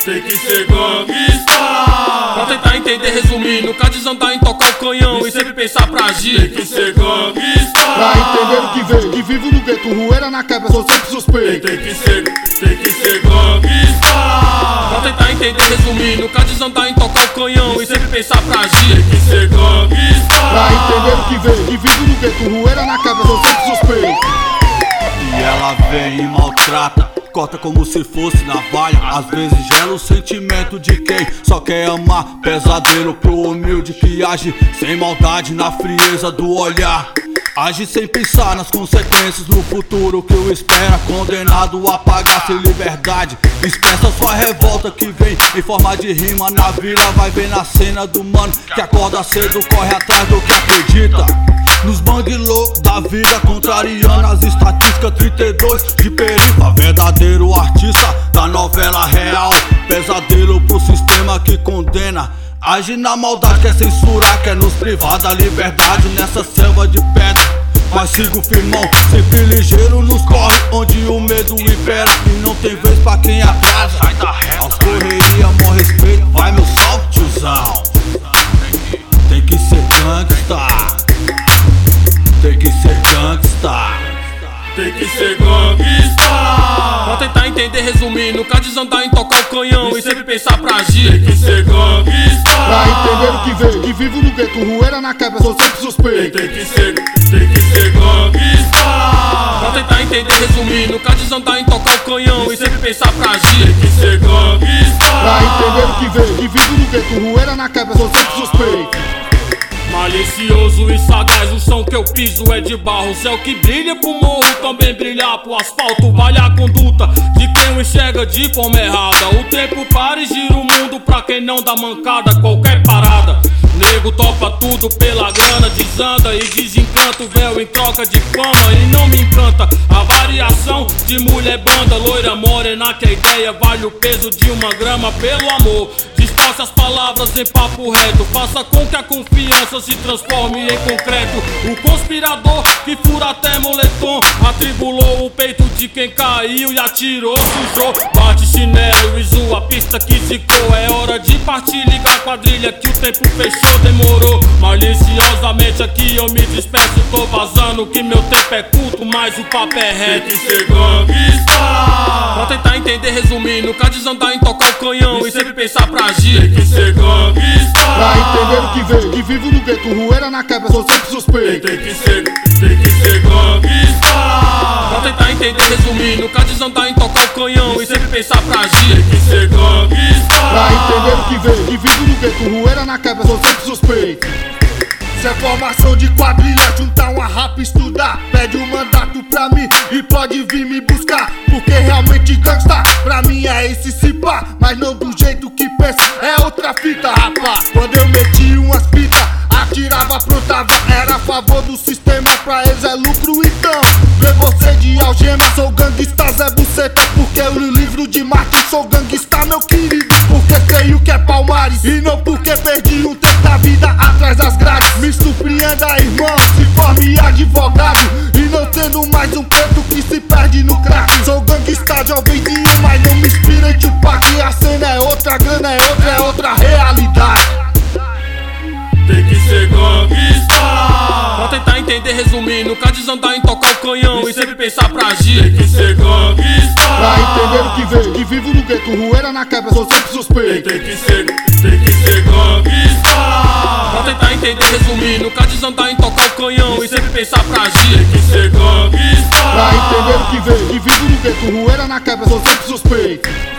tem que ser gangsta. Pra tentar entender, resumindo, nunca desandar em tocar o canhão e sempre pensar pra agir. Tem que ser gangsta. Pra entender o que veio, que vivo no gueto, rueira na quebra, sou sempre suspeito. Tem que ser gangsta. Pra tentar entender, resumindo, nunca desandar em tocar o canhão e sempre pensar pra agir. Tem que ser gangsta. Pra entender o que veio, que vivo no gueto, rueira na quebra, sou sempre suspeito. E ela vem e maltrata, corta como se fosse navalha. Às vezes gela o sentimento de quem só quer amar. Pesadelo pro humilde que age sem maldade na frieza do olhar. Age sem pensar nas consequências no futuro que o espera. Condenado a pagar sem liberdade. Expressa sua revolta que vem em forma de rima na vila. Vai ver na cena do mano que acorda cedo, corre atrás do que acredita. Nos bang loucos da vida, contrariando as estatísticas, 32 de perifa. Verdadeiro artista da novela real. Pesadelo pro sistema que condena. Age na maldade, quer censurar, quer nos privar da liberdade nessa selva de pedra. Mas sigo firmão, sempre ligeiro nos corre onde o medo impera e não tem vez pra quem atrasa. Aos correria, mó respeito, vai meu salve, tiozão. Tem que ser gangsta. Tem que ser gangsta. Tem que ser gangsta. Pra tentar entender, resumindo, nunca desandar em tocar o canhão e sempre pensar pra agir. Tem que ser gangsta. Pra entender o que veio, que vivo no gueto, rueira na quebra, sou sempre suspeito. Tem que ser gangsta. Pra tentar entender, resumindo, nunca desandar em tocar o canhão e sempre pensar pra agir. Tem que ser gangsta. Pra entender o que veio, que vivo no gueto, rueira na quebra, sou sempre suspeito. Malicioso e sagaz, o chão que eu piso é de barro. O céu que brilha pro morro também brilhar pro asfalto. Vale a conduta de quem o enxerga de forma errada. O tempo para e gira o mundo pra quem não dá mancada. Qualquer parada, nego topa tudo pela grana. Desanda e desencanta o véu em troca de fama. E não me encanta a variação de mulher banda, loira morena, que a ideia vale o peso de uma grama pelo amor. Distorce as palavras em papo reto, faça com que a confiança se transforme em concreto. O conspirador que fura até moletom atribulou o peito de quem caiu e atirou, sujou. Bate chinelo e zoa a pista que zicou. É hora de partir, ligar a quadrilha que o tempo fechou, demorou. Maliciosamente aqui eu me despeço, tô vazando que meu tempo é curto, mas o papo é Tem reto. que ser gangsta. Pra tentar entender, resumindo, nunca desandar em tocar o canhão e sempre pensar pra agir. Tem que ser gangsta. Pra entender o que veio, que vivo no gueto, rueira na quebra, sou sempre suspeito. Tem que ser gangsta. Pra tentar entender, resumindo, nunca desandar em tocar o canhão e sempre pensar pra agir. Tem que ser gangsta. Pra entender o que veio, que vivo no gueto, rueira na quebra, sou sempre suspeito. Se é formação de quadrilha, juntar uma rapa e estudar, pede um mandato pra mim e pode vir me buscar. Porque realmente gangsta pra mim é esse cipá, mas não do jeito que pensa, é outra fita, rapá. Quando eu meti umas fitas, atirava, aprontava, era a favor do sistema, pra eles é lucro então. Vê você de algema, sou gangsta Zé Buceta, porque eu li o livro de Martin, sou gangsta meu querido. Porque sei o que é Palmares e não porque perdi um tempo da vida atrás das grades. Me surpreenda, irmão, se forme advogado e não sendo mais um preto que se perde no crack. Sou gangsta jovenzinho, mas não me inspira em Tupac. A cena é outra, a grana é outra realidade. Tem que ser gangsta. Pra tentar entender, resumindo, nunca desandar em tocar o canhão e sempre pensar pra agir. Tem que ser gangsta. Pra entender o que veio, que vivo no gueto, rueira na quebra, sou sempre suspeito. Tem que ser gangsta. Pra tentar entender, resumindo, nunca desandar em tocar o canhão e sempre pensar pra agir. Tem que ser gangsta. Pra entender o que veio, que vivo no gueto, rueira na quebra, sou sempre suspeito.